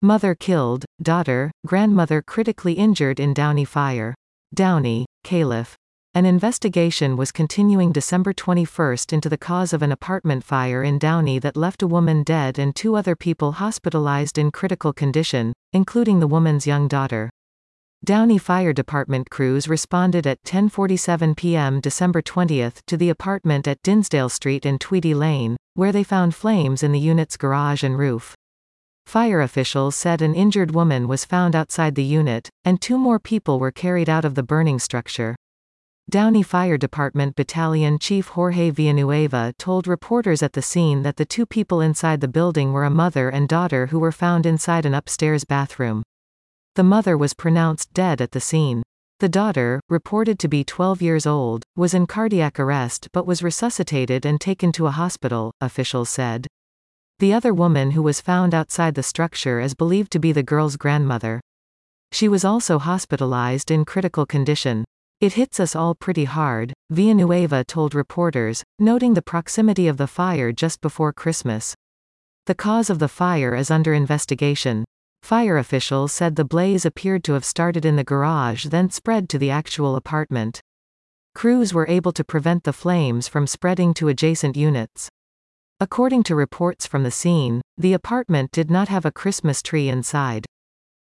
Mother killed, daughter, grandmother critically injured in Downey fire. Downey, Caliph. An investigation was continuing December 21 into the cause of an apartment fire in Downey that left a woman dead and 2 other people hospitalized in critical condition, including the woman's young daughter. Downey Fire Department crews responded at 10:47 p.m. December 20 to the apartment at Dinsdale Street and Tweedy Lane, where they found flames in the unit's garage and roof. Fire officials said an injured woman was found outside the unit, and 2 more people were carried out of the burning structure. Downey Fire Department Battalion Chief Jorge Villanueva told reporters at the scene that the 2 people inside the building were a mother and daughter who were found inside an upstairs bathroom. The mother was pronounced dead at the scene. The daughter, reported to be 12 years old, was in cardiac arrest but was resuscitated and taken to a hospital, officials said. The other woman who was found outside the structure is believed to be the girl's grandmother. She was also hospitalized in critical condition. It hits us all pretty hard, Villanueva told reporters, noting the proximity of the fire just before Christmas. The cause of the fire is under investigation. Fire officials said the blaze appeared to have started in the garage then spread to the actual apartment. Crews were able to prevent the flames from spreading to adjacent units. According to reports from the scene, the apartment did not have a Christmas tree inside.